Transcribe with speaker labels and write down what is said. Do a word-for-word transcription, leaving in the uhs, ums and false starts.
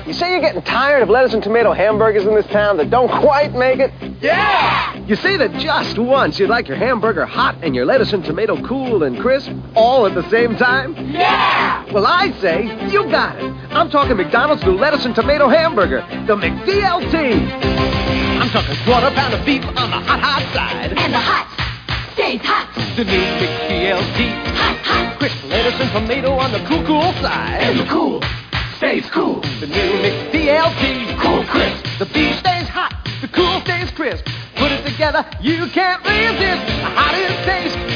Speaker 1: You say you're getting tired of lettuce and tomato hamburgers in this town that don't quite make it?
Speaker 2: Yeah!
Speaker 1: You say that just once you'd like your hamburger hot and your lettuce and tomato cool and crisp all at the same time?
Speaker 2: Yeah!
Speaker 1: Well, I say you got it. I'm talking McDonald's new lettuce and tomato hamburger, the McDLT. I'm talking quarter pound of beef on the hot, hot side.
Speaker 3: And the hot stays hot.
Speaker 1: The new McDLT.
Speaker 3: Hot, hot.
Speaker 1: Crisp lettuce and tomato on the cool, cool side.
Speaker 3: And the cool stays cool.
Speaker 1: The new McDLT.
Speaker 3: Cool crisp.
Speaker 1: The beef stays hot, the cool stays crisp. Put it together, you can't resist the hottest taste.